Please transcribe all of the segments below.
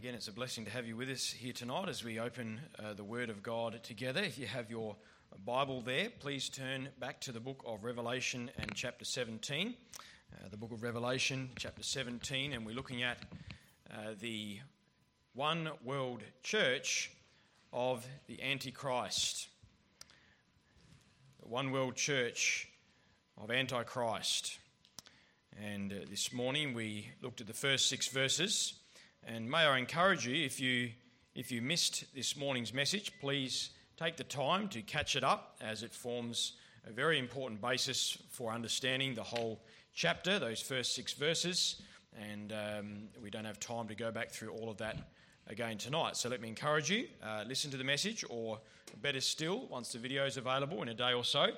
Again, it's a blessing to have you with us here tonight as we open the Word of God together. If you have your Bible there, please turn back to the book of Revelation and chapter 17. The book of Revelation, chapter 17, and we're looking at the one world church of the Antichrist. The one world church of Antichrist. And this morning we looked at the first 6 verses. And may I encourage you, if you missed this morning's message, please take the time to catch it up, as it forms a very important basis for understanding the whole chapter, those first 6 verses. And we don't have time to go back through all of that again tonight. So let me encourage you, listen to the message, or better still, once the video is available in a day or so,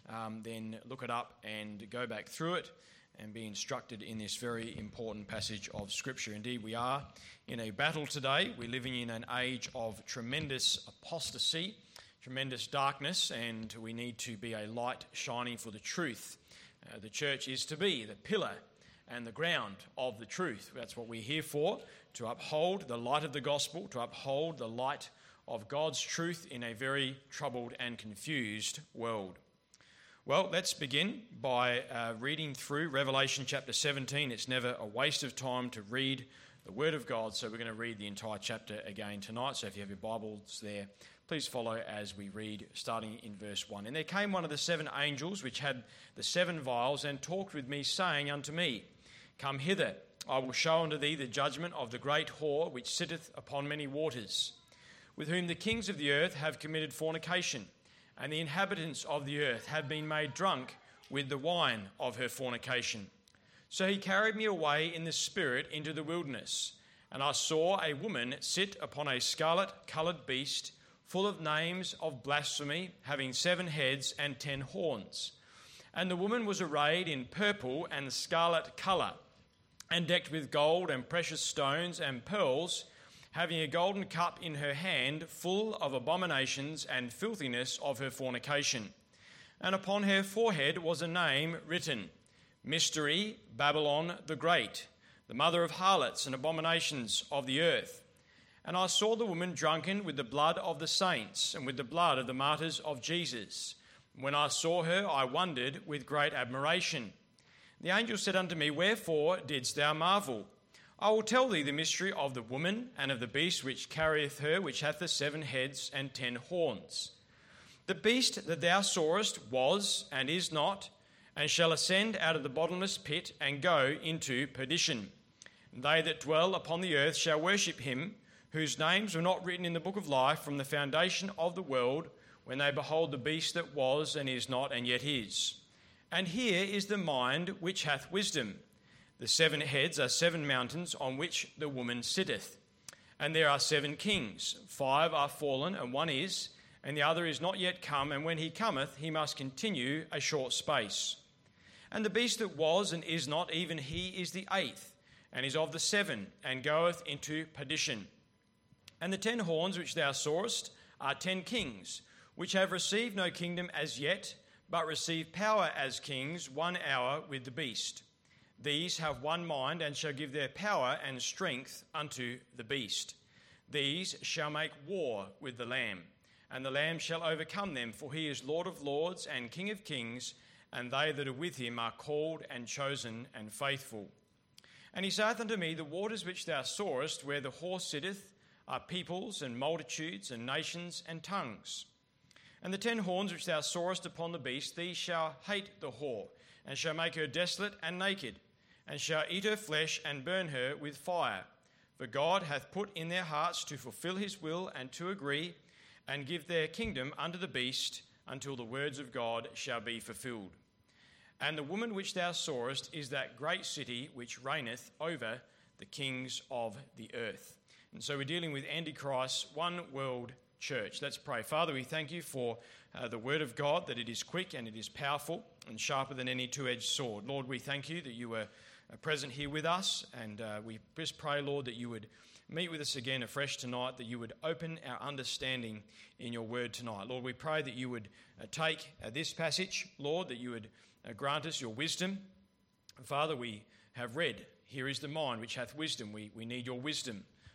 then look it up and go back through it and be instructed in this very important passage of Scripture. Indeed, we are in a battle today. We're living in an age of tremendous apostasy, tremendous darkness, and we need to be a light shining for the truth. The church is to be the pillar and the ground of the truth. That's what we're here for, to uphold the light of the gospel, to uphold the light of God's truth in a very troubled and confused world. Well, let's begin by reading through Revelation chapter 17. It's never a waste of time to read the Word of God, so we're going to read the entire chapter again tonight. So if you have your Bibles there, please follow as we read, starting in verse 1. And there came one of the 7 angels which had the 7 vials, and talked with me, saying unto me, Come hither, I will show unto thee the judgment of the great whore, which sitteth upon many waters, with whom the kings of the earth have committed fornication, and the inhabitants of the earth have been made drunk with the wine of her fornication. So he carried me away in the spirit into the wilderness, and I saw a woman sit upon a scarlet-coloured beast, full of names of blasphemy, having 7 heads and 10 horns. And the woman was arrayed in purple and scarlet colour, and decked with gold and precious stones and pearls, having a golden cup in her hand, full of abominations and filthiness of her fornication. And upon her forehead was a name written, Mystery, Babylon the Great, the mother of harlots and abominations of the earth. And I saw the woman drunken with the blood of the saints, and with the blood of the martyrs of Jesus. When I saw her, I wondered with great admiration. The angel said unto me, Wherefore didst thou marvel? I will tell thee the mystery of the woman and of the beast which carrieth her, which hath the 7 heads and 10 horns. The beast that thou sawest was and is not, and shall ascend out of the bottomless pit and go into perdition. They that dwell upon the earth shall worship him, whose names were not written in the book of life from the foundation of the world, when they behold the beast that was and is not and yet is. And here is the mind which hath wisdom. The 7 heads are 7 mountains on which the woman sitteth. And there are 7 kings. 5 are fallen, and 1 is, and the other is not yet come, and when he cometh, he must continue a short space. And the beast that was and is not, even he is the 8th, and is of the 7, and goeth into perdition. And the 10 horns which thou sawest are 10 kings, which have received no kingdom as yet, but receive power as kings 1 hour with the beast. These have one mind, and shall give their power and strength unto the beast. These shall make war with the Lamb, and the Lamb shall overcome them, for he is Lord of lords and King of kings, and they that are with him are called and chosen and faithful. And he saith unto me, The waters which thou sawest, where the whore sitteth, are peoples and multitudes and nations and tongues. And the 10 horns which thou sawest upon the beast, these shall hate the whore, and shall make her desolate and naked, and shall eat her flesh and burn her with fire. For God hath put in their hearts to fulfill his will and to agree, and give their kingdom unto the beast, until the words of God shall be fulfilled. And the woman which thou sawest is that great city which reigneth over the kings of the earth. And so we're dealing with Antichrist's one world church. Let's pray. Father, we thank you for the word of God, that it is quick and it is powerful and sharper than any two-edged sword. Lord, we thank you that you were present here with us, and we just pray, Lord, that you would meet with us again afresh tonight, that you would open our understanding in your word tonight. Lord, we pray that you would take this passage, Lord, that you would grant us your wisdom. Father, we have read, here is the mind which hath wisdom. We need your wisdom.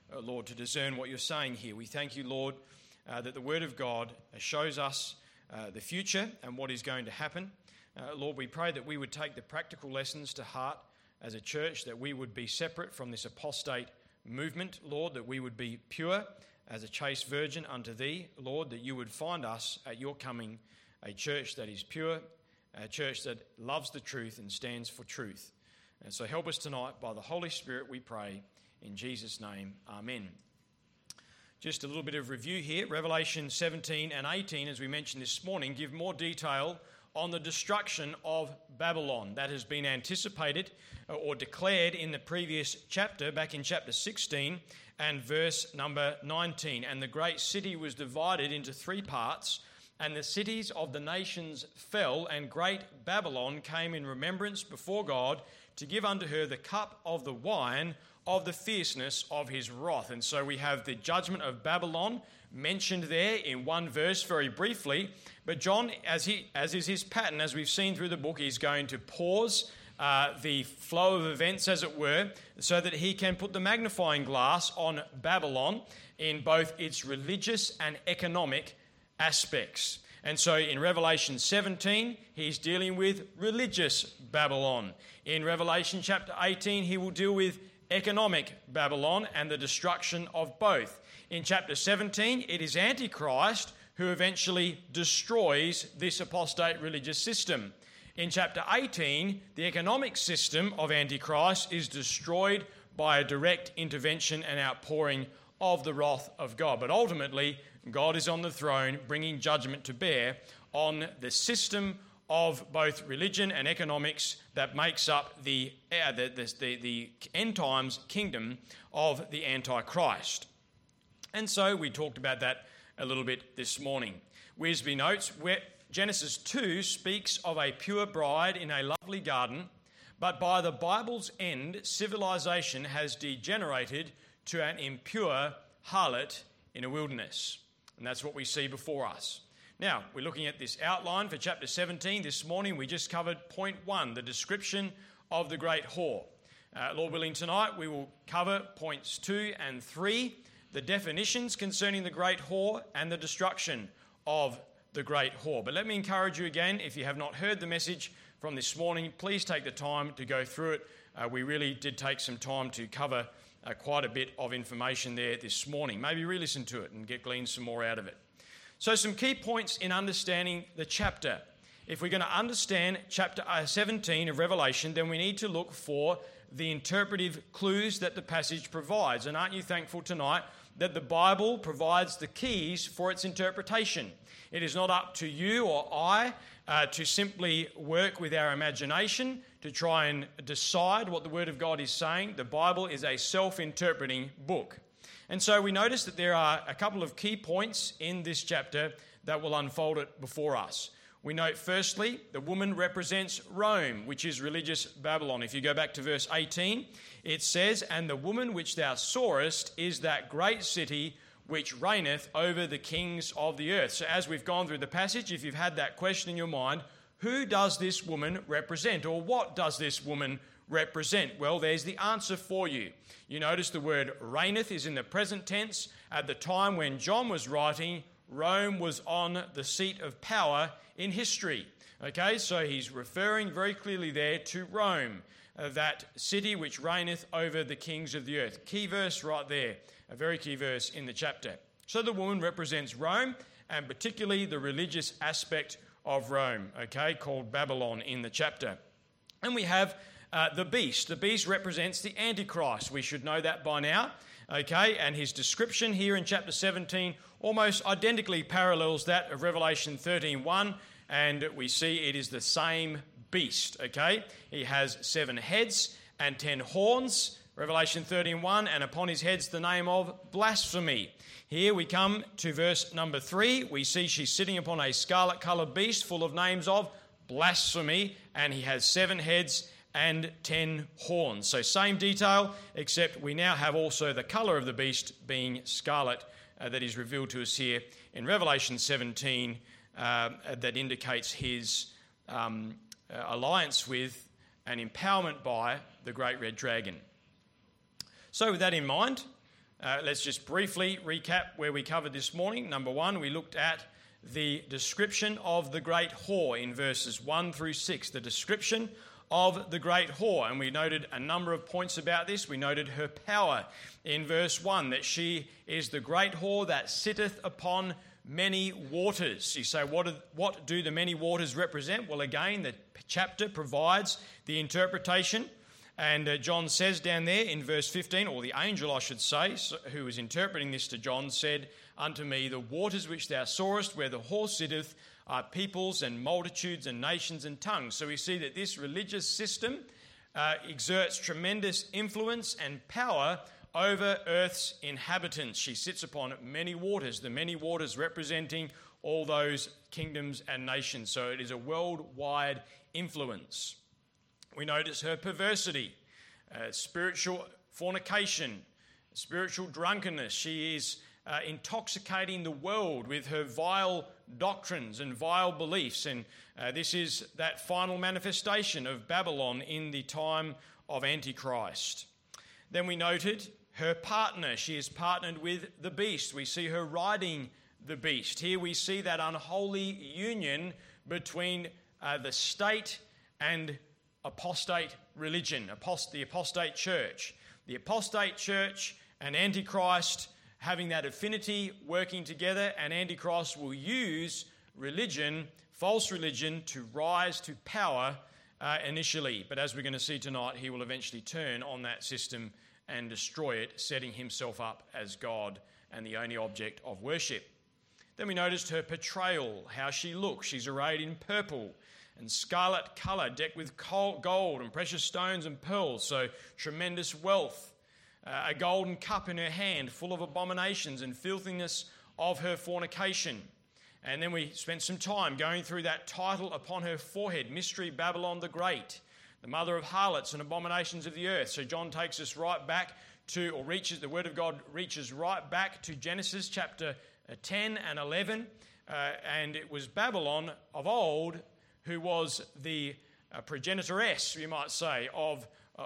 Lord, to discern what you're saying here. We thank you, Lord, that the Word of God shows us the future and what is going to happen. Lord, we pray that we would take the practical lessons to heart as a church, that we would be separate from this apostate movement, Lord, that we would be pure as a chaste virgin unto thee, Lord, that you would find us at your coming a church that is pure, a church that loves the truth and stands for truth. And so help us tonight by the Holy Spirit, we pray, in Jesus' name, amen. Just a little bit of review here. Revelation 17 and 18, as we mentioned this morning, give more detail on the destruction of Babylon. That has been anticipated or declared in the previous chapter, back in chapter 16 and verse number 19. And the great city was divided into three parts, and the cities of the nations fell, and great Babylon came in remembrance before God to give unto her the cup of the wine of the fierceness of his wrath. And so we have the judgment of Babylon mentioned there in one verse very briefly. But John, as is his pattern, as we've seen through the book, he's going to pause the flow of events, as it were, so that he can put the magnifying glass on Babylon in both its religious and economic aspects. And so in Revelation 17, he's dealing with religious Babylon. In Revelation chapter 18, he will deal with economic Babylon and the destruction of both. In chapter 17, it is Antichrist who eventually destroys this apostate religious system. In chapter 18, the economic system of Antichrist is destroyed by a direct intervention and outpouring of the wrath of God. But ultimately, God is on the throne, bringing judgment to bear on the system of both religion and economics that makes up the end times kingdom of the Antichrist. And so we talked about that a little bit this morning. Wiersbe notes, where Genesis 2 speaks of a pure bride in a lovely garden, but by the Bible's end, civilization has degenerated to an impure harlot in a wilderness. And that's what we see before us. Now, we're looking at this outline for chapter 17. This morning we just covered point 1, the description of the great whore. Lord willing, tonight we will cover points 2 and 3, the definitions concerning the great whore and the destruction of the great whore. But let me encourage you again, if you have not heard the message from this morning, please take the time to go through it. We really did take some time to cover quite a bit of information there this morning. Maybe re-listen to it and glean some more out of it. So some key points in understanding the chapter. If we're going to understand chapter 17 of Revelation, then we need to look for the interpretive clues that the passage provides. And aren't you thankful tonight that the Bible provides the keys for its interpretation? It is not up to you or I to simply work with our imagination to try and decide what the Word of God is saying. The Bible is a self-interpreting book. And so we notice that there are a couple of key points in this chapter that will unfold it before us. We note firstly, the woman represents Rome, which is religious Babylon. If you go back to verse 18, it says, "And the woman which thou sawest is that great city which reigneth over the kings of the earth." So as we've gone through the passage, if you've had that question in your mind, who does this woman represent, or what does this woman represent? Well, there's the answer for you. You notice the word reigneth is in the present tense. At the time when John was writing, Rome was on the seat of power in history. Okay, so he's referring very clearly there to Rome, that city which reigneth over the kings of the earth. Key verse right there, a very key verse in the chapter. So the woman represents Rome, and particularly the religious aspect of Rome, okay, called Babylon in the chapter. And we have the beast. The beast represents the Antichrist. We should know that by now, okay? And his description here in chapter 17 almost identically parallels that of Revelation 13:1, and we see it is the same beast, okay? He has 7 heads and 10 horns, Revelation 13:1, and upon his heads the name of blasphemy. Here we come to verse number 3. We see she's sitting upon a scarlet-coloured beast full of names of blasphemy, and he has 7 heads and 10 horns. So same detail, except we now have also the colour of the beast being scarlet that is revealed to us here in Revelation 17 that indicates his alliance with and empowerment by the great red dragon. So with that in mind, Let's just briefly recap where we covered this morning. Number 1, we looked at the description of the great whore in verses 1 through 6, the description of the great whore. And we noted a number of points about this. We noted her power in verse 1, that she is the great whore that sitteth upon many waters. You say, what do the many waters represent? Well, again, the chapter provides the interpretation. And John says down there in verse 15, or the angel, I should say, who was interpreting this to John, said unto me, the waters which thou sawest, where the whore sitteth, are peoples and multitudes and nations and tongues. So we see that this religious system exerts tremendous influence and power over earth's inhabitants. She sits upon many waters, the many waters representing all those kingdoms and nations. So it is a worldwide influence. We notice her perversity, spiritual fornication, spiritual drunkenness. She is intoxicating the world with her vile doctrines and vile beliefs. And this is that final manifestation of Babylon in the time of Antichrist. Then we noted her partner. She is partnered with the beast. We see her riding the beast. Here we see that unholy union between the state and apostate religion, the apostate church. The apostate church and Antichrist having that affinity working together, and Antichrist will use religion, false religion, to rise to power initially. But as we're going to see tonight, he will eventually turn on that system and destroy it, setting himself up as God and the only object of worship. Then we noticed her portrayal, how she looks. She's arrayed in purple and scarlet colour, decked with gold and precious stones and pearls, so tremendous wealth. A golden cup in her hand, full of abominations and filthiness of her fornication. And then we spent some time going through that title upon her forehead, Mystery Babylon the Great, the mother of harlots and abominations of the earth. So John takes us right back to, the Word of God reaches right back to Genesis chapter 10 and 11. And it was Babylon of old who was the progenitoress, you might say, of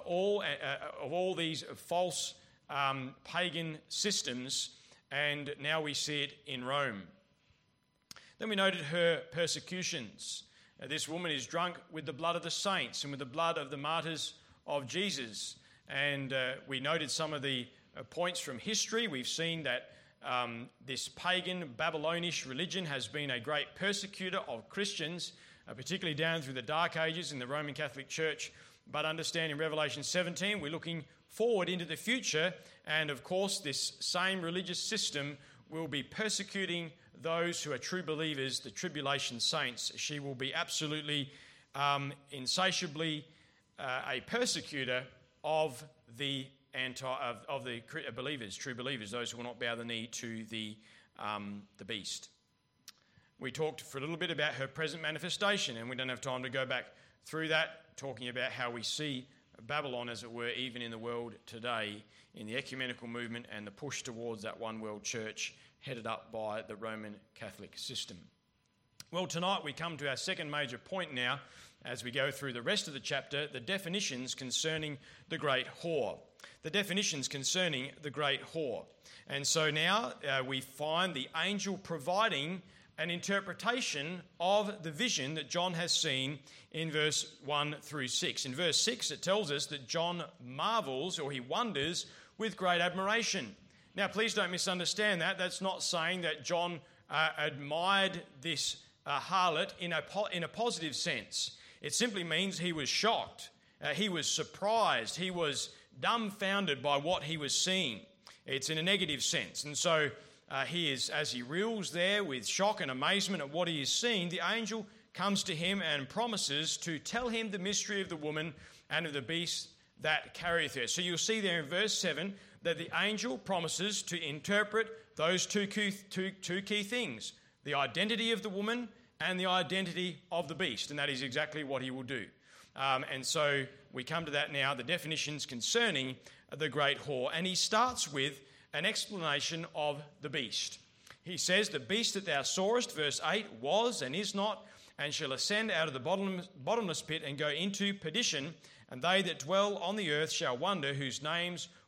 all these false pagan systems, and now we see it in Rome. Then we noted her persecutions. This woman is drunk with the blood of the saints and with the blood of the martyrs of Jesus. And we noted some of the points from history. We've seen that this pagan Babylonish religion has been a great persecutor of Christians, particularly down through the Dark Ages in the Roman Catholic Church. But understand in Revelation 17, we're looking forward into the future, and of course this same religious system will be persecuting those who are true believers, the tribulation saints. She will be absolutely, insatiably a persecutor of the believers, true believers, those who will not bow the knee to the beast. We talked for a little bit about her present manifestation, and we don't have time to go back through that, talking about how we see Babylon, as it were, even in the world today, in the ecumenical movement and the push towards that one world church headed up by the Roman Catholic system. Well, tonight we come to our second major point now, as we go through the rest of the chapter, the definitions concerning the great whore. The definitions concerning the great whore. And so now we find the angel providing an interpretation of the vision that John has seen in verse 1 through 6. In verse 6, it tells us that John marvels, or he wonders, with great admiration. Now, please don't misunderstand that. That's not saying that John admired this harlot in a positive sense. It simply means he was shocked. He was surprised. He was dumbfounded by what he was seeing. It's in a negative sense. And so he is, as he reels there with shock and amazement at what he is seeing, the angel comes to him and promises to tell him the mystery of the woman and of the beast that carrieth her. So you'll see there in verse 7 that the angel promises to interpret those two key things, the identity of the woman and the identity of the beast, and that is exactly what he will do. And so we come to that now, the definitions concerning the great whore, and he starts with an explanation of the beast. He says, the beast that thou sawest, verse 8, was and is not, and shall ascend out of the bottomless pit and go into perdition, and they that dwell on the earth shall wonder, whose names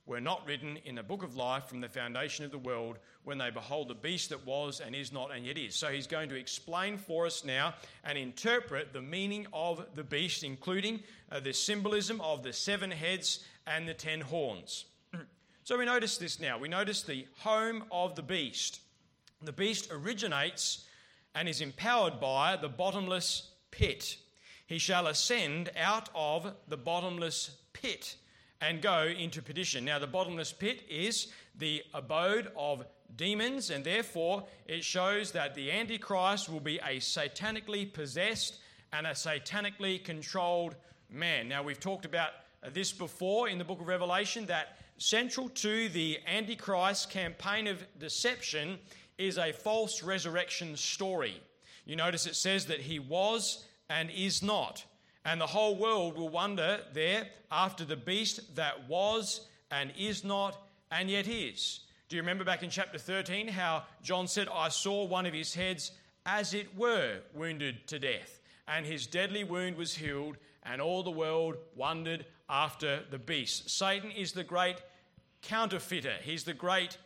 were not written in the book of life from the foundation of the world when they behold the beast that was and is not and yet is. So he's going to explain for us now and interpret the meaning of the beast, including the symbolism of the 7 heads and the 10 horns. So we notice this now. We notice the home of the beast. The beast originates and is empowered by the bottomless pit. He shall ascend out of the bottomless pit and go into perdition. Now, the bottomless pit is the abode of demons, and therefore it shows that the Antichrist will be a satanically possessed and a satanically controlled man. Now, we've talked about this before in the book of Revelation, that central to the Antichrist campaign of deception is a false resurrection story. You notice it says that he was and is not. And the whole world will wonder there after the beast that was and is not and yet is. Do you remember back in chapter 13 how John said, I saw one of his heads as it were wounded to death, and his deadly wound was healed, and all the world wondered after the beast. Satan is the great counterfeiter. He's the great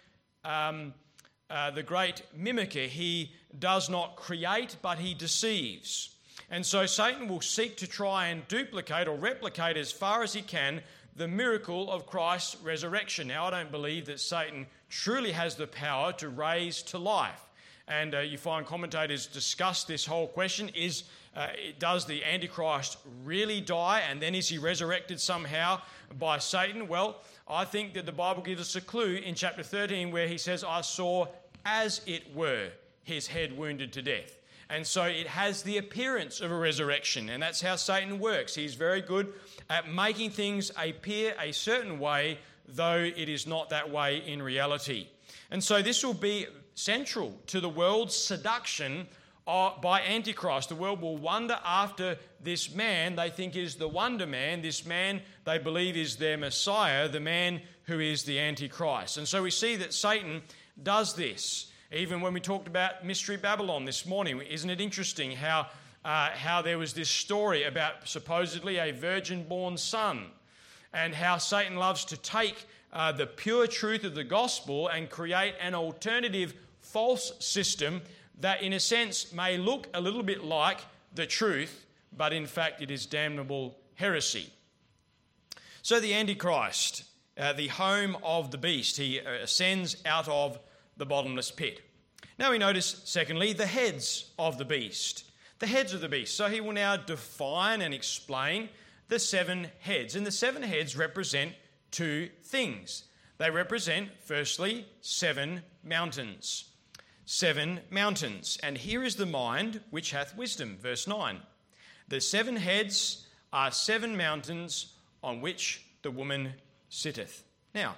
mimicker. He does not create, but he deceives. And so Satan will seek to try and duplicate or replicate as far as he can the miracle of Christ's resurrection. Now, I don't believe that Satan truly has the power to raise to life. And you find commentators discuss this whole question. Does the Antichrist really die and then is he resurrected somehow by Satan? Well, I think that the Bible gives us a clue in chapter 13 where he says, I saw as it were his head wounded to death. And so it has the appearance of a resurrection, and that's how Satan works. He's very good at making things appear a certain way, though it is not that way in reality. And so this will be central to the world's seduction by Antichrist. The world will wonder after this man they think is the wonder man, this man they believe is their Messiah, the man who is the Antichrist. And so we see that Satan does this. Even when we talked about Mystery Babylon this morning, isn't it interesting how there was this story about supposedly a virgin-born son, and how Satan loves to take the pure truth of the gospel and create an alternative false system that in a sense may look a little bit like the truth, but in fact it is damnable heresy. So the Antichrist, the home of the beast, he ascends out of the bottomless pit. Now we notice, secondly, the heads of the beast. The heads of the beast. So he will now define and explain the 7 heads. And the 7 heads represent 2 things. They represent, firstly, 7 mountains. 7 mountains. And here is the mind which hath wisdom. Verse 9. The 7 heads are 7 mountains on which the woman sitteth. Now,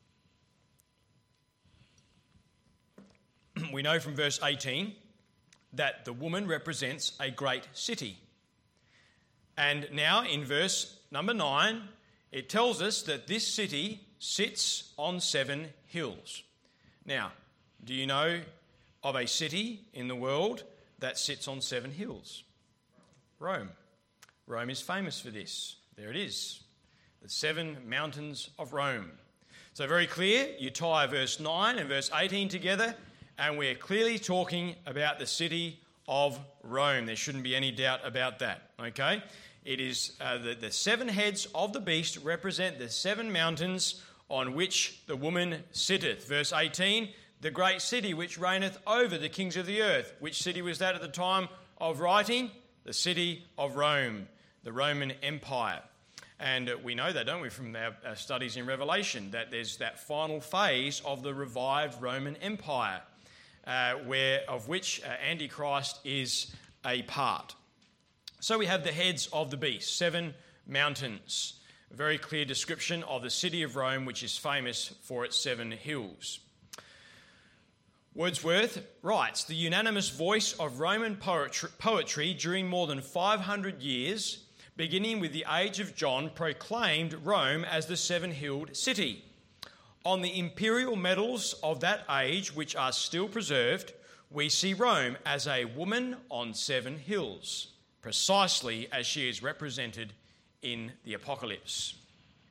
we know from verse 18 that the woman represents a great city. And now in verse number 9, it tells us that this city sits on 7 hills. Now, do you know of a city in the world that sits on 7 hills? Rome. Rome is famous for this. There it is. The 7 mountains of Rome. So very clear, you tie verse 9 and verse 18 together, and we're clearly talking about the city of Rome. There shouldn't be any doubt about that, okay? It is the 7 heads of the beast represent the 7 mountains on which the woman sitteth. Verse 18, the great city which reigneth over the kings of the earth. Which city was that at the time of writing? The city of Rome, the Roman Empire. And we know that, don't we, from our studies in Revelation, that there's that final phase of the revived Roman Empire, of which Antichrist is a part. So we have the heads of the beast, 7 mountains. A very clear description of the city of Rome, which is famous for its 7 hills. Wordsworth writes, the unanimous voice of Roman poetry during more than 500 years, beginning with the age of John, proclaimed Rome as the 7-hilled city. On the imperial medals of that age, which are still preserved, we see Rome as a woman on 7 hills, precisely as she is represented in the Apocalypse.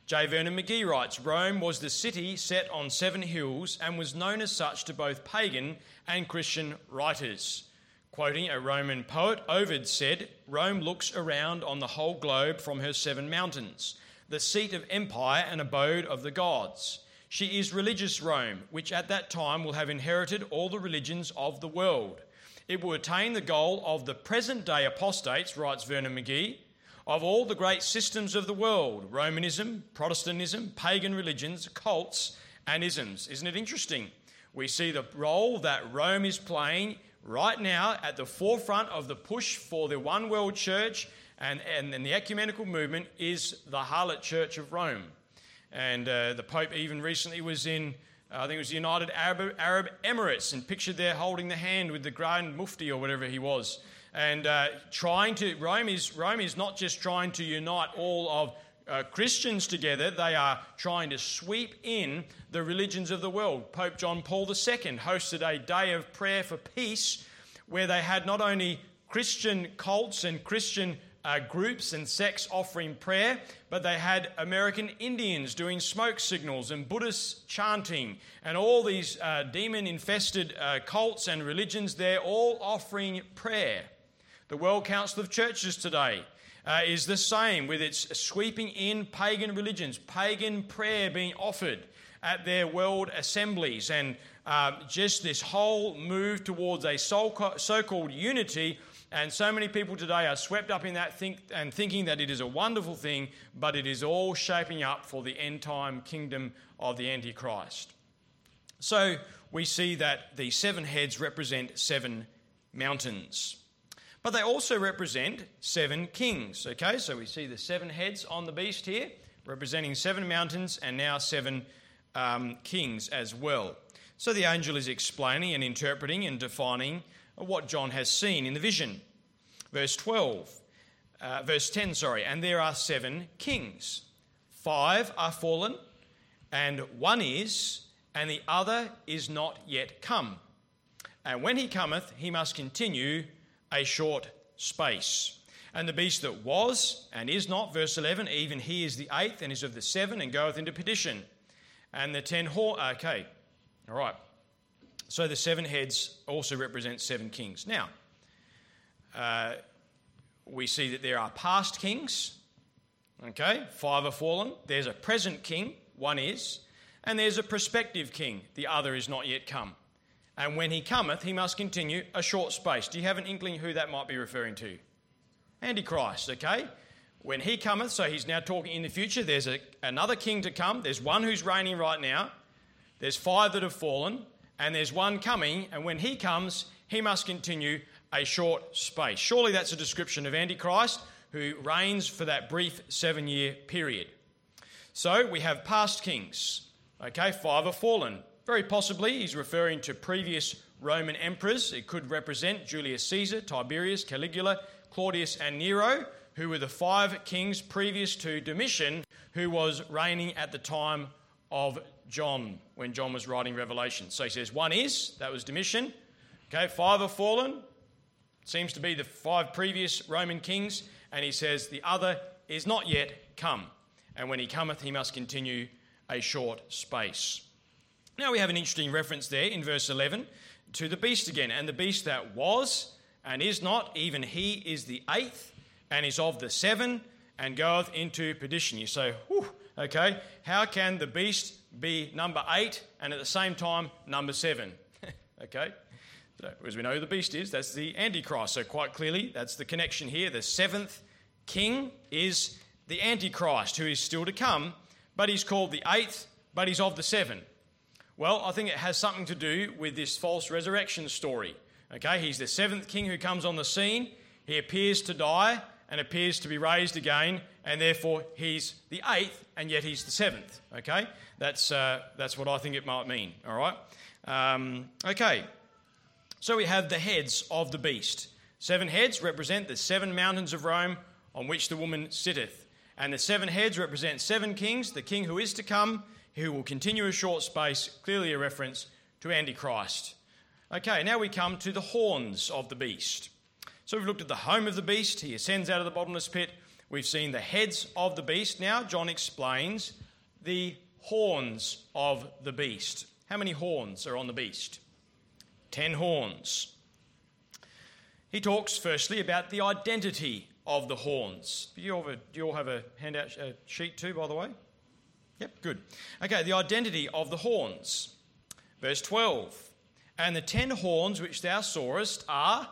J. Vernon McGee writes, Rome was the city set on 7 hills and was known as such to both pagan and Christian writers. Quoting a Roman poet, Ovid said, Rome looks around on the whole globe from her 7 mountains, the seat of empire and abode of the gods. She is religious Rome, which at that time will have inherited all the religions of the world. It will attain the goal of the present-day apostates, writes Vernon McGee, of all the great systems of the world, Romanism, Protestantism, pagan religions, cults and isms. Isn't it interesting? We see the role that Rome is playing right now at the forefront of the push for the one world church, and the ecumenical movement is the harlot church of Rome. And the Pope even recently was in, I think it was the United Arab Emirates, and pictured there holding the hand with the Grand Mufti or whatever he was. And Rome is not just trying to unite all of Christians together, they are trying to sweep in the religions of the world. Pope John Paul II hosted a day of prayer for peace where they had not only Christian cults and Christian groups and sects offering prayer, but they had American Indians doing smoke signals and Buddhists chanting, and all these demon-infested cults and religions there all offering prayer. The World Council of Churches today is the same, with its sweeping in pagan religions, pagan prayer being offered at their world assemblies, and just this whole move towards a so-called unity. And so many people today are swept up in that thinking that it is a wonderful thing, but it is all shaping up for the end-time kingdom of the Antichrist. So we see that the 7 heads represent 7 mountains. But they also represent 7 kings, okay? So we see the 7 heads on the beast here, representing 7 mountains and now 7 kings as well. So the angel is explaining and interpreting and defining what John has seen in the vision. Verse 10, and there are 7 kings. 5 are fallen, and 1 is, and the other is not yet come. And when he cometh, he must continue a short space. And the beast that was and is not, verse 11, even he is the 8th and is of the 7 and goeth into perdition. And the 10 okay, all right. So the 7 heads also represent 7 kings. Now, we see that there are past kings, okay, 5 are fallen. There's a present king, 1 is, and there's a prospective king, the other is not yet come. And when he cometh, he must continue a short space. Do you have an inkling who that might be referring to? Antichrist, okay? When he cometh, so he's now talking in the future, there's another king to come. There's 1 who's reigning right now. There's 5 that have fallen. And there's 1 coming, and when he comes, he must continue a short space. Surely that's a description of Antichrist, who reigns for that brief 7-year period. So we have past kings. Okay, 5 are fallen. Very possibly he's referring to previous Roman emperors. It could represent Julius Caesar, Tiberius, Caligula, Claudius and Nero, who were the 5 kings previous to Domitian, who was reigning at the time of John, when John was writing Revelation. So he says 1 is, that was Domitian. Okay, 5 are fallen. Seems to be the 5 previous Roman kings. And he says the other is not yet come. And when he cometh, he must continue a short space. Now we have an interesting reference there in verse 11 to the beast again. And the beast that was and is not, even he is the 8th and is of the 7 and goeth into perdition. You say, whew, okay, how can the beast be number 8 and at the same time number 7? Okay, so as we know who the beast is, that's the Antichrist. So quite clearly, that's the connection here. The 7th king is the Antichrist, who is still to come, but he's called the 8th, but he's of the 7. Well, I think it has something to do with this false resurrection story. Okay, he's the 7th king who comes on the scene. He appears to die and appears to be raised again, and therefore he's the 8th, and yet he's the 7th. Okay, that's what I think it might mean. All right. Okay, so we have the heads of the beast. 7 heads represent the 7 mountains of Rome on which the woman sitteth, and the 7 heads represent 7 kings. The king who is to come, who will continue a short space, clearly a reference to Antichrist. Okay, now we come to the horns of the beast. So we've looked at the home of the beast. He ascends out of the bottomless pit. We've seen the heads of the beast. Now John explains the horns of the beast. How many horns are on the beast? 10 horns. He talks firstly about the identity of the horns. Do you all have a handout sheet too, by the way? Yep, good. Okay, the identity of the horns. Verse 12. And the 10 horns which thou sawest are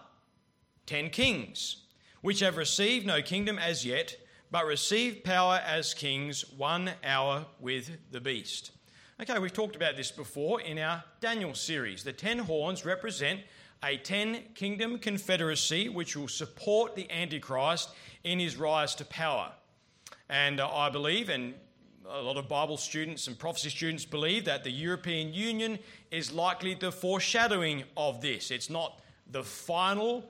10 kings, which have received no kingdom as yet, but receive power as kings 1 hour with the beast. Okay, we've talked about this before in our Daniel series. The 10 horns represent a 10-kingdom confederacy which will support the Antichrist in his rise to power. And I believe, and a lot of Bible students and prophecy students believe, that the European Union is likely the foreshadowing of this. It's not the final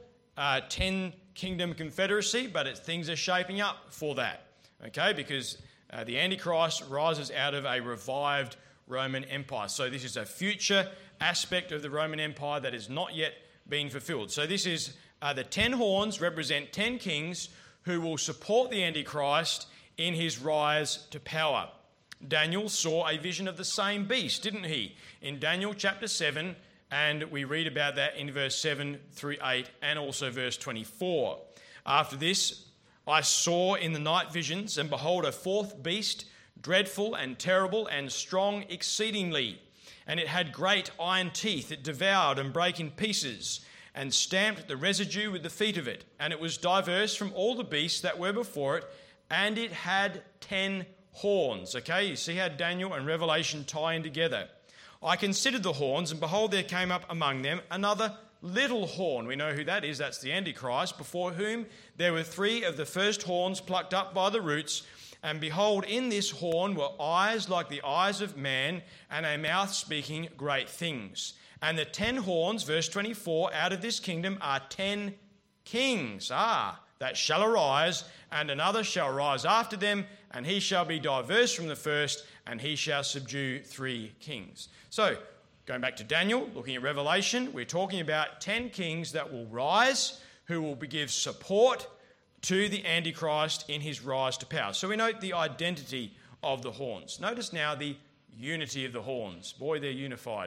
10-kingdom confederacy, but things are shaping up for that, okay, because the Antichrist rises out of a revived Roman Empire. So this is a future aspect of the Roman Empire that has not yet been fulfilled. So this is the 10 horns represent 10 kings who will support the Antichrist in his rise to power. Daniel saw a vision of the same beast, didn't he? In Daniel chapter 7, and we read about that in verse 7 through 8 and also verse 24. After this, I saw in the night visions, and behold, a fourth beast, dreadful and terrible and strong exceedingly. And it had great iron teeth. It devoured and brake in pieces, and stamped the residue with the feet of it. And it was diverse from all the beasts that were before it, and it had 10 horns. Okay, you see how Daniel and Revelation tie in together. I considered the horns, and behold, there came up among them another little horn. We know who that is. That's the Antichrist, before whom there were 3 of the first horns plucked up by the roots. And behold, in this horn were eyes like the eyes of man, and a mouth speaking great things. And the 10 horns, verse 24, out of this kingdom are 10 kings, that shall arise, and another shall rise after them, and he shall be diverse from the first, and he shall subdue 3 kings. So, going back to Daniel, looking at Revelation, we're talking about 10 kings that will rise, who will give support to the Antichrist in his rise to power. So we note the identity of the horns. Notice now the unity of the horns. Boy, they're unified.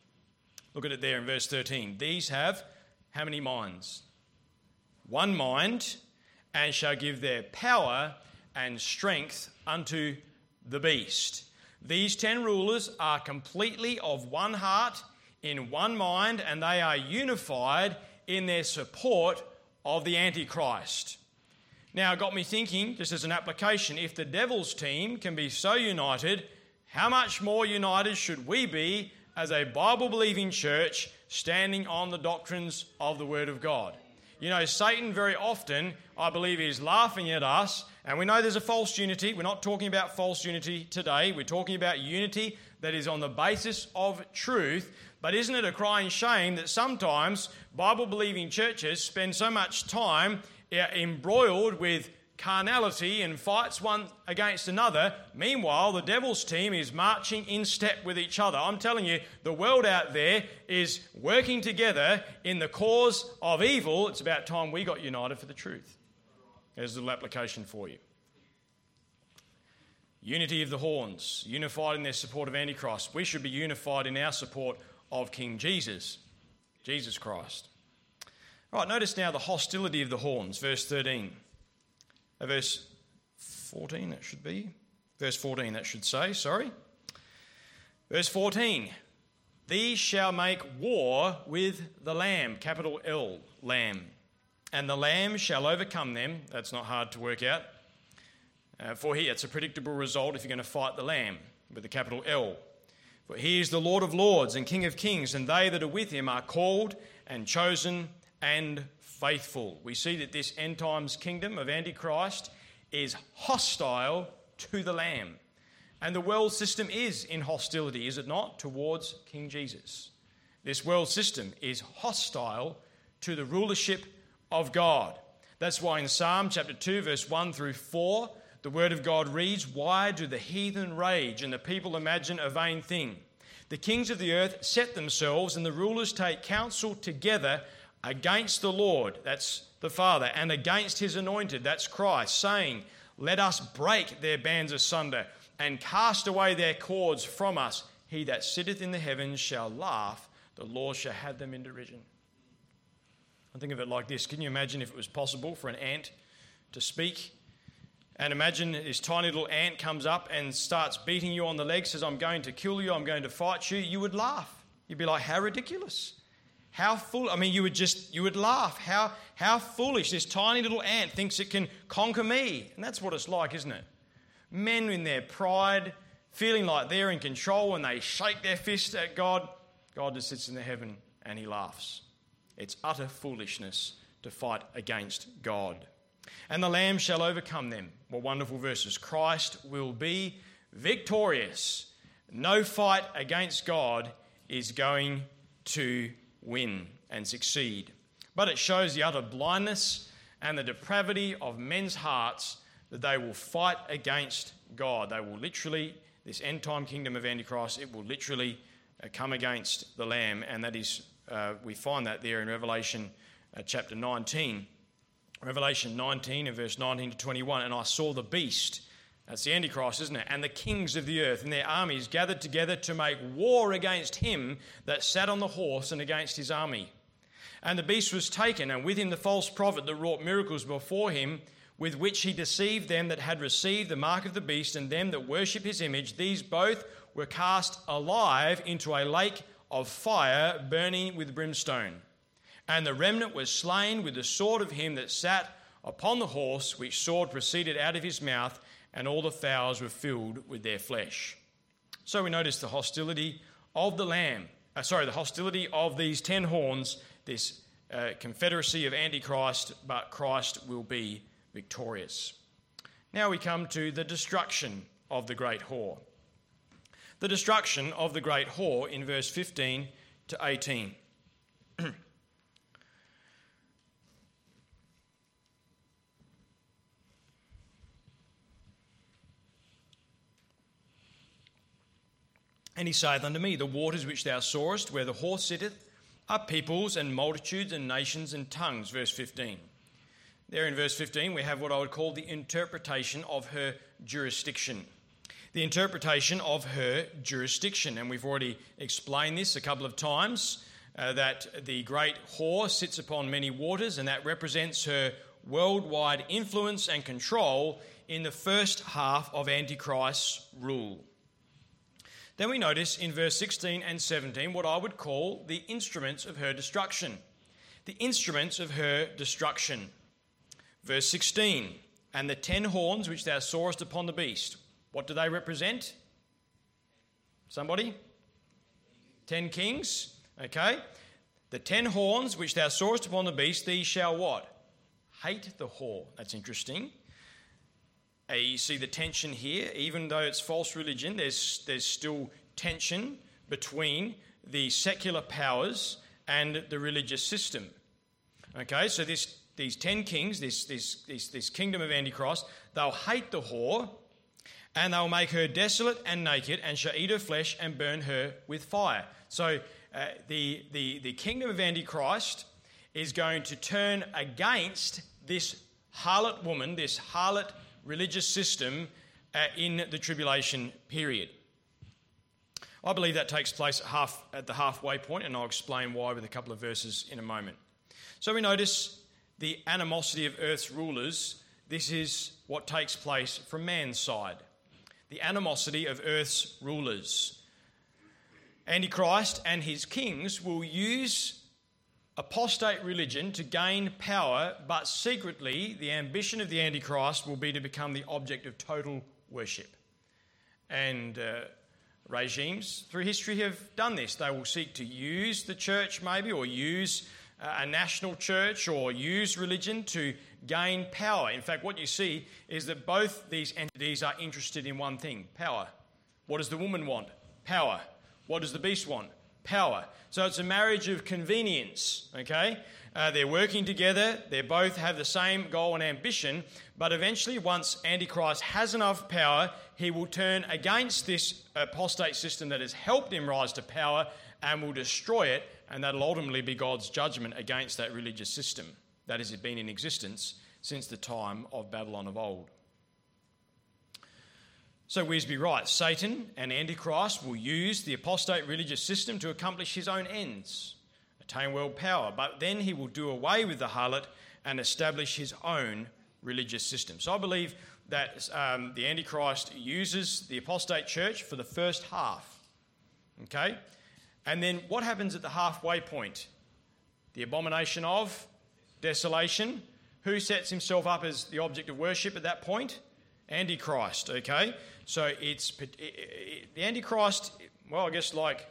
Look at it there in verse 13. These have how many minds? 1 mind, and shall give their power and strength unto the beast. These 10 rulers are completely of one heart, in one mind, and they are unified in their support of the Antichrist. Now, it got me thinking, just as an application, if the devil's team can be so united, how much more united should we be as a Bible-believing church standing on the doctrines of the Word of God? You know, Satan very often, I believe, is laughing at us, and we know there's a false unity. We're not talking about false unity today. We're talking about unity that is on the basis of truth. But isn't it a crying shame that sometimes Bible-believing churches spend so much time embroiled with carnality and fights one against another? Meanwhile, the devil's team is marching in step with each other. I'm telling you, the world out there is working together in the cause of evil. It's about time we got united for the truth. There's a little application for you. Unity of the horns, unified in their support of Antichrist. We should be unified in our support of King Jesus, Jesus Christ. All right, notice now the hostility of the horns, verse 13. Verse 14, that should be. Verse 14, that should say, sorry. Verse 14. These shall make war with the Lamb, capital L, Lamb. And the Lamb shall overcome them. That's not hard to work out. For he, it's a predictable result if you're going to fight the Lamb with the capital L. For he is the Lord of lords and King of kings, and they that are with him are called and chosen and faithful. We see that this end times kingdom of Antichrist is hostile to the Lamb. And the world system is in hostility, is it not, towards King Jesus. This world system is hostile to the rulership of God. That's why in Psalm chapter 2, verse 1 through 4, the word of God reads, "Why do the heathen rage and the people imagine a vain thing? The kings of the earth set themselves, and the rulers take counsel together against the Lord, that's the Father, and against his anointed, that's Christ, saying, let us break their bands asunder and cast away their cords from us. He that sitteth in the heavens shall laugh, the Lord shall have them in derision. I think of it like this. Can you imagine if it was possible for an ant to speak? And imagine this tiny little ant comes up and starts beating you on the leg, says, I'm going to kill you, I'm going to fight you. You would laugh. You'd be like, how ridiculous. How foolish. I mean, you would laugh. How foolish. This tiny little ant thinks it can conquer me. And that's what it's like, isn't it? Men in their pride, feeling like they're in control, and they shake their fist at God. God just sits in the heaven and he laughs. It's utter foolishness to fight against God. And the Lamb shall overcome them. What wonderful verses. Christ will be victorious. No fight against God is going to win and succeed. But it shows the utter blindness and the depravity of men's hearts that they will fight against God. They will literally, this end-time kingdom of Antichrist, it will literally come against the Lamb. And that is, we find that there in Revelation chapter 19. Revelation 19 and verse 19 to 21. And I saw the beast, that's the Antichrist, isn't it? And the kings of the earth and their armies gathered together to make war against him that sat on the horse and against his army. And the beast was taken, and with him the false prophet that wrought miracles before him, with which he deceived them that had received the mark of the beast and them that worship his image. These both were cast alive into a lake of fire burning with brimstone. And the remnant was slain with the sword of him that sat upon the horse, which sword proceeded out of his mouth, and all the fowls were filled with their flesh. So we notice the hostility of the Lamb, the hostility of these 10 horns, this confederacy of Antichrist, but Christ will be victorious. Now we come to the destruction of the great whore. The destruction of the great whore in verse 15 to 18. And he saith unto me, the waters which thou sawest, where the horse sitteth, are peoples and multitudes and nations and tongues. Verse 15. There in verse 15 we have what I would call the interpretation of her jurisdiction. The interpretation of her jurisdiction. And we've already explained this a couple of times, that the great whore sits upon many waters, and that represents her worldwide influence and control in the first half of Antichrist's rule. Then we notice in verse 16 and 17 what I would call the instruments of her destruction. The instruments of her destruction. Verse 16, and the 10 horns which thou sawest upon the beast. What do they represent? Somebody? 10 kings. Okay. The 10 horns which thou sawest upon the beast, these shall what? Hate the whore. That's interesting. You see the tension here. Even though it's false religion, there's still tension between the secular powers and the religious system. Okay, so these 10 kings, this kingdom of Antichrist, they'll hate the whore, and they'll make her desolate and naked, and shall eat her flesh and burn her with fire. So the kingdom of Antichrist is going to turn against this harlot woman, this harlot religious system in the tribulation period. I believe that takes place at the halfway point, and I'll explain why with a couple of verses in a moment. So we notice the animosity of earth's rulers. This is what takes place from man's side. The animosity of earth's rulers. Antichrist and his kings will use apostate religion to gain power, but secretly the ambition of the Antichrist will be to become the object of total worship. And regimes through history have done this. They will seek to use the church maybe, or use a national church, or use religion to gain power. In fact, what you see is that both these entities are interested in one thing: power. What does the woman want? Power. What does the beast want? Power. So it's a marriage of convenience, okay? They're working together. They both have the same goal and ambition, but eventually once Antichrist has enough power, he will turn against this apostate system that has helped him rise to power, and will destroy it, and that'll ultimately be God's judgment against that religious system that has been in existence since the time of Babylon of old. So Weisby writes, Satan and Antichrist will use the apostate religious system to accomplish his own ends, attain world power, but then he will do away with the harlot and establish his own religious system. So I believe that the Antichrist uses the apostate church for the first half. Okay? And then what happens at the halfway point? The abomination of desolation. Who sets himself up as the object of worship at that point? Antichrist, okay? So it's the Antichrist, well, I guess like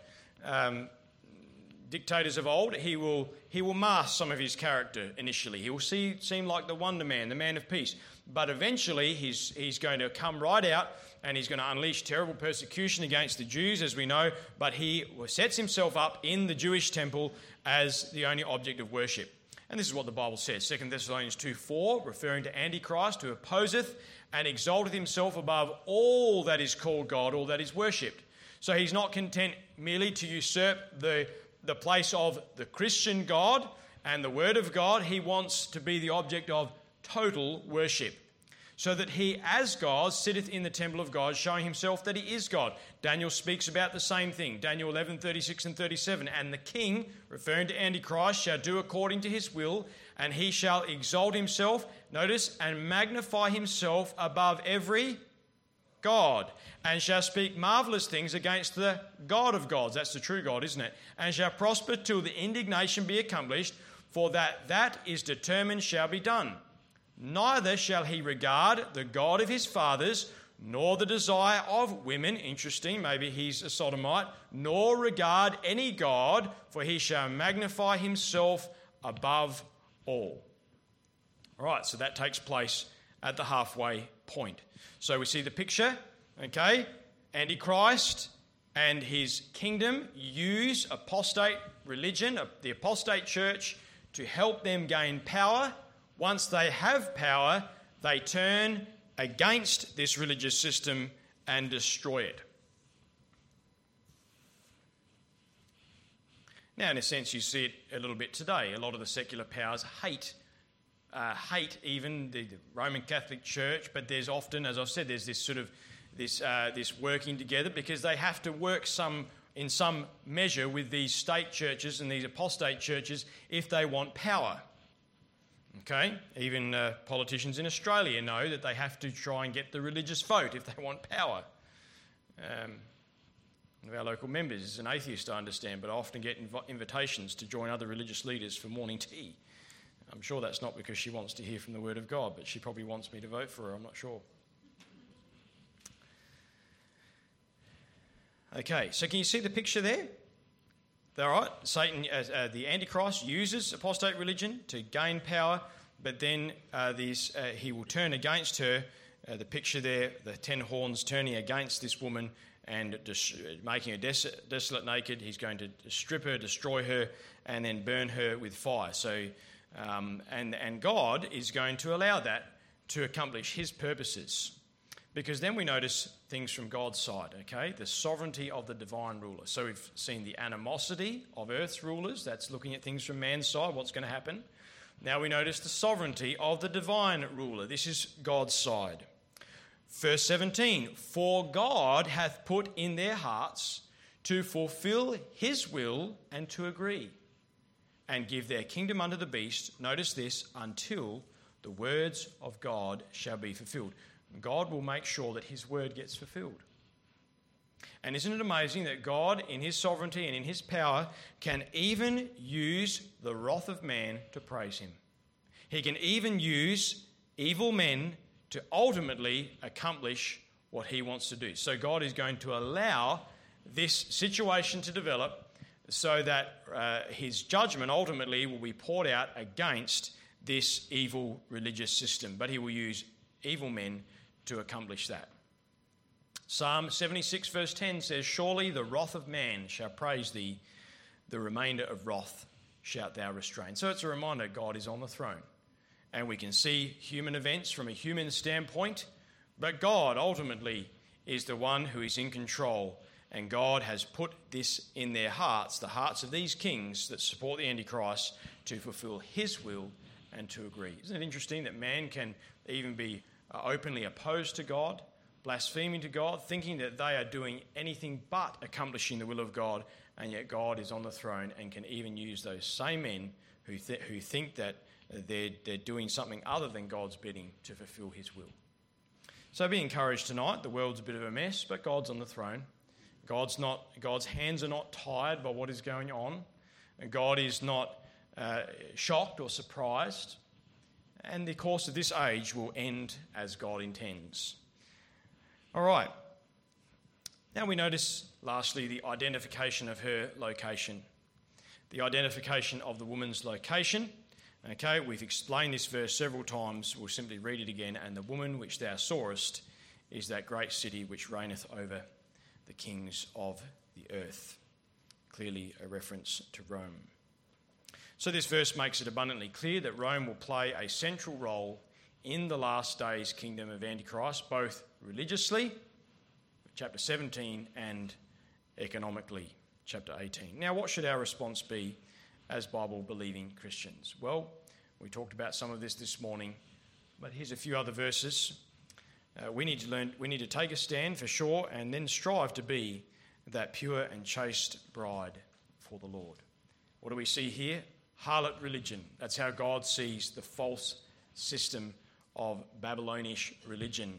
dictators of old, he will mask some of his character initially. He will seem like the Wonder Man, the man of peace. But eventually he's going to come right out and he's going to unleash terrible persecution against the Jews, as we know, but he sets himself up in the Jewish temple as the only object of worship. And this is what the Bible says, 2 Thessalonians 2:4, referring to Antichrist, who opposeth and exalteth himself above all that is called God, all that is worshipped. So he's not content merely to usurp the place of the Christian God and the Word of God. He wants to be the object of total worship, so that he, as God, sitteth in the temple of God, showing himself that he is God. Daniel speaks about the same thing. Daniel 11:36 and 37. And the king, referring to Antichrist, shall do according to his will, and he shall exalt himself, notice, and magnify himself above every God, and shall speak marvellous things against the God of gods. That's the true God, isn't it? And shall prosper till the indignation be accomplished, for that is determined shall be done. Neither shall he regard the God of his fathers, nor the desire of women, interesting, maybe he's a sodomite, nor regard any God, for he shall magnify himself above all. All right, so that takes place at the halfway point. So we see the picture, okay? Antichrist and his kingdom use apostate religion, the apostate church, to help them gain power. Once they have power, they turn against this religious system and destroy it. Now, in a sense, you see it a little bit today. A lot of the secular powers hate even the Roman Catholic Church, but there's often, as I've said, there's this sort of this working together, because they have to work in some measure with these state churches and these apostate churches if they want power. Okay, even politicians in Australia know that they have to try and get the religious vote if they want power. One of our local members is an atheist, I understand, but I often get invitations to join other religious leaders for morning tea. I'm sure that's not because she wants to hear from the Word of God, but she probably wants me to vote for her, I'm not sure. Okay, so can you see the picture there? All right, Satan, the Antichrist, uses apostate religion to gain power, but then he will turn against her. The picture there, the 10 horns turning against this woman and making her desolate naked. He's going to strip her, destroy her, and then burn her with fire. So, and God is going to allow that to accomplish his purposes. Because then we notice things from God's side, okay? The sovereignty of the divine ruler. So we've seen the animosity of earth's rulers. That's looking at things from man's side, what's going to happen. Now we notice the sovereignty of the divine ruler. This is God's side. Verse 17, for God hath put in their hearts to fulfill his will and to agree, and give their kingdom unto the beast, notice this, until the words of God shall be fulfilled. God will make sure that his word gets fulfilled. And isn't it amazing that God, in his sovereignty and in his power, can even use the wrath of man to praise him? He can even use evil men to ultimately accomplish what he wants to do. So God is going to allow this situation to develop so that his judgment ultimately will be poured out against this evil religious system. But he will use evil men to accomplish that. Psalm 76 verse 10 says, surely the wrath of man shall praise thee, the remainder of wrath shalt thou restrain. So it's a reminder God is on the throne. And we can see human events from a human standpoint, but God ultimately is the one who is in control And God has put this in their hearts, the hearts of these kings that support the Antichrist, to fulfill his will and to agree. Isn't it interesting that man can even be openly opposed to God, blaspheming to God, thinking that they are doing anything but accomplishing the will of God, and yet God is on the throne and can even use those same men who think that they're doing something other than God's bidding to fulfill his will. So be encouraged tonight. The world's a bit of a mess, but God's on the throne. God's hands are not tired by what is going on. And God is not shocked or surprised. And the course of this age will end as God intends. All right. Now we notice, lastly, the identification of her location. The identification of the woman's location. Okay, we've explained this verse several times. We'll simply read it again. And the woman which thou sawest is that great city which reigneth over the kings of the earth. Clearly a reference to Rome. So this verse makes it abundantly clear that Rome will play a central role in the last days kingdom of Antichrist, both religiously, chapter 17, and economically, chapter 18. Now, what should our response be as Bible-believing Christians? Well, we talked about some of this morning, but here's a few other verses. We need to take a stand for sure, and then strive to be that pure and chaste bride for the Lord. What do we see here? Harlot religion. That's how God sees the false system of Babylonish religion.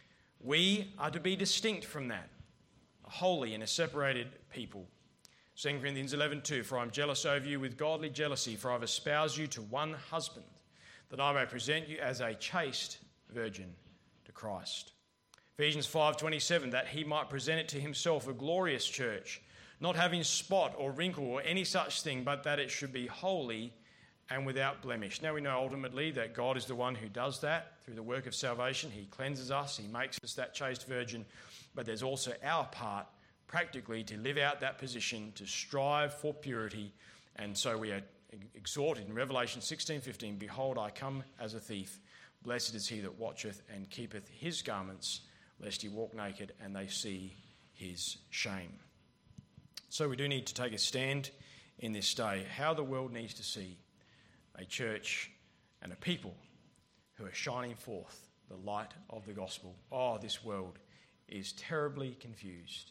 We are to be distinct from that, a holy and a separated people. 2 Corinthians 11:2, for I am jealous over you with godly jealousy, for I have espoused you to one husband, that I may present you as a chaste virgin to Christ. Ephesians 5:27, that he might present it to himself a glorious church, not having spot or wrinkle or any such thing, but that it should be holy and without blemish. Now we know ultimately that God is the one who does that through the work of salvation. He cleanses us, he makes us that chaste virgin, but there's also our part practically to live out that position, to strive for purity. And so we are exhorted in Revelation 16:15, behold, I come as a thief. Blessed is he that watcheth and keepeth his garments, lest he walk naked and they see his shame. So we do need to take a stand in this day, how the world needs to see a church and a people who are shining forth the light of the gospel. Oh, this world is terribly confused.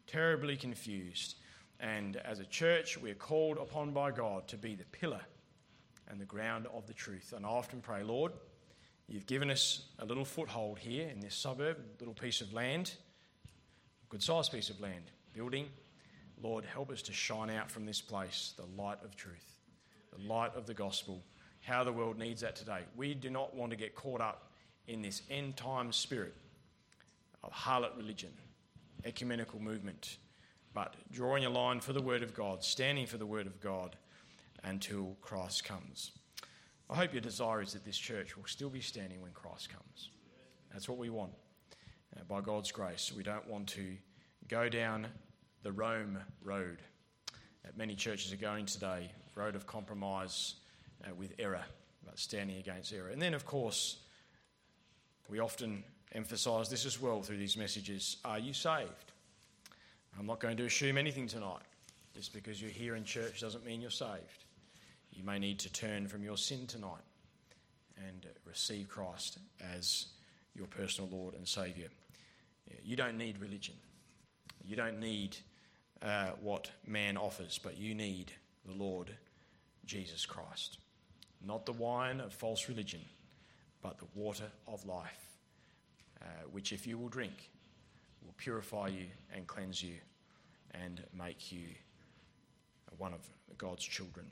And as a church, we are called upon by God to be the pillar and the ground of the truth. And I often pray, Lord, you've given us a little foothold here in this suburb, a little piece of land, good-sized piece of land, building. Lord, help us to shine out from this place the light of truth, the light of the gospel, how the world needs that today. We do not want to get caught up in this end-time spirit of harlot religion, ecumenical movement, but drawing a line for the word of God, standing for the word of God until Christ comes. I hope your desire is that this church will still be standing when Christ comes. That's what we want. By God's grace, we don't want to go down the Rome road that many churches are going today, road of compromise with error, but standing against error. And then, of course, we often emphasise this as well through these messages. Are you saved? I'm not going to assume anything tonight. Just because you're here in church doesn't mean you're saved. You may need to turn from your sin tonight and receive Christ as your personal Lord and Saviour. You don't need religion. You don't need what man offers, but you need the Lord Jesus Christ. Not the wine of false religion, but the water of life, which if you will drink, will purify you and cleanse you and make you one of God's children.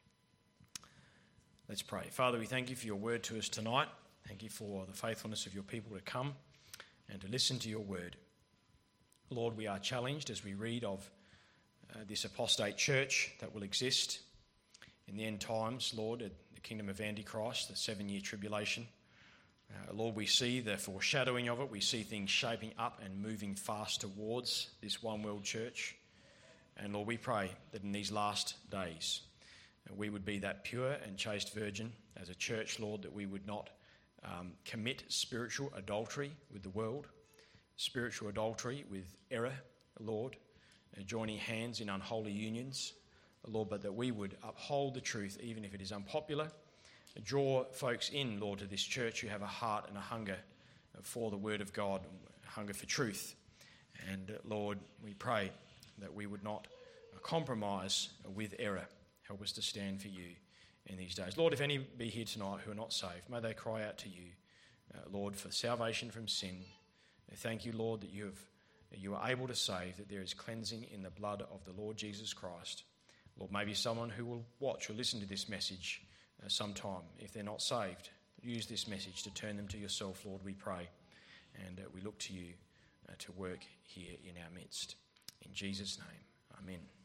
Let's pray. Father, we thank you for your word to us tonight. Thank you for the faithfulness of your people to come and to listen to your word. Lord, we are challenged as we read of this apostate church that will exist in the end times, Lord, at the kingdom of Antichrist, the 7-year tribulation. Lord, we see the foreshadowing of it. We see things shaping up and moving fast towards this one world church. And Lord, we pray that in these last days, we would be that pure and chaste virgin as a church, Lord, that we would not commit spiritual adultery with the world, spiritual adultery with error, Lord, joining hands in unholy unions, Lord, but that we would uphold the truth even if it is unpopular. Draw folks in, Lord, to this church who have a heart and a hunger for the word of God, a hunger for truth. And Lord, we pray that we would not compromise with error. Help us to stand for you in these days. Lord, if any be here tonight who are not saved, may they cry out to you, Lord, for salvation from sin. Thank you, Lord, that you are able to save, that there is cleansing in the blood of the Lord Jesus Christ. Lord, maybe someone who will watch or listen to this message sometime, if they're not saved, use this message to turn them to yourself, Lord, we pray. And we look to you to work here in our midst. In Jesus' name, amen.